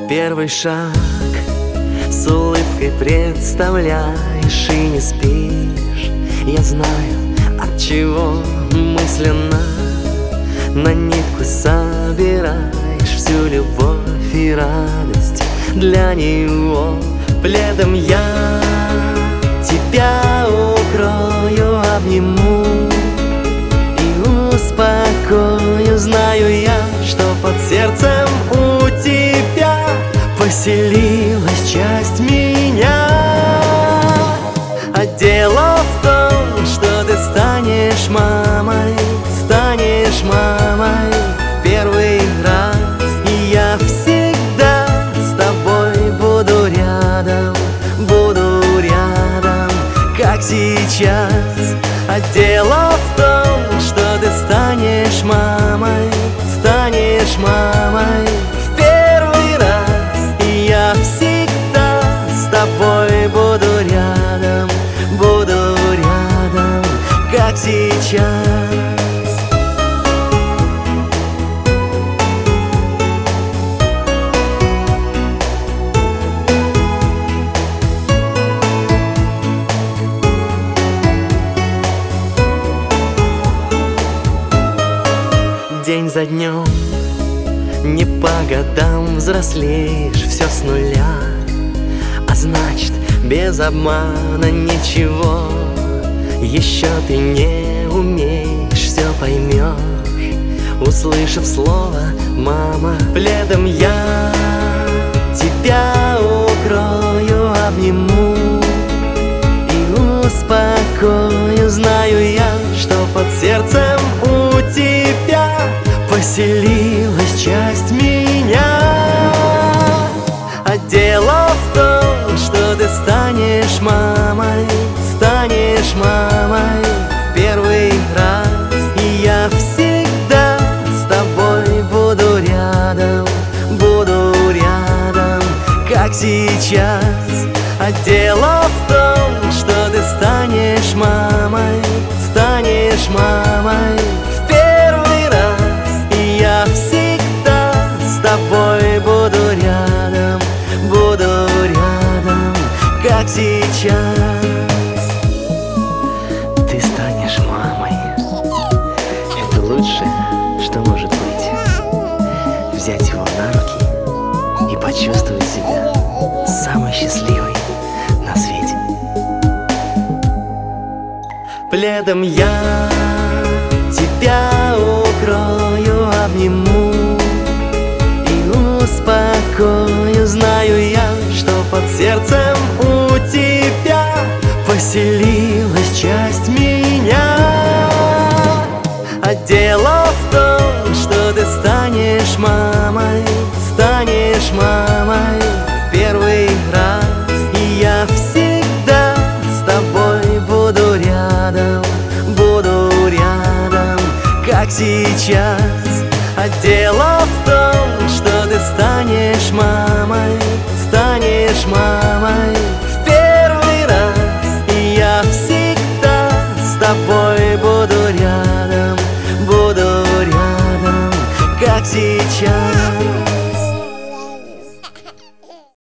Первый шаг с улыбкой представляешь и не спишь. Я знаю, от чего мысленно на нитку собираешь всю любовь и радость для него. Пледом я тебя укрою, обниму и успокою. Знаю я, что под сердцем у тебя поселилась часть меня. А дело в том, что ты станешь мамой в первый раз. И я всегда с тобой буду рядом, как сейчас. А дело в том, что ты станешь мамой в первый раз. И я всегда с тобой буду рядом, как сейчас. День за днем, не по годам взрослеешь, все с нуля. А значит, без обмана ничего еще ты не умеешь, все поймешь, услышав слово «мама». Пледом я тебя укрою, обниму и успокою. Знаю я, что под сердцем у тебя поселилась часть меня. А дело в том, что ты станешь мамой в первый раз. И я всегда с тобой буду рядом, как сейчас. А дело в том, что ты станешь мамой в первый раз. И я всегда с тобой буду рядом, как сейчас. Ты станешь мамой. Это лучшее, что может быть. Взять его на руки и почувствовать себя самой счастливой на свете. Пледом я тебя укрою, обниму и успокою. Знаю я, что под сердцем у тебя поселилась часть меня. А дело в том, что ты станешь мамой в первый раз. И я всегда с тобой буду рядом, как сейчас. А дело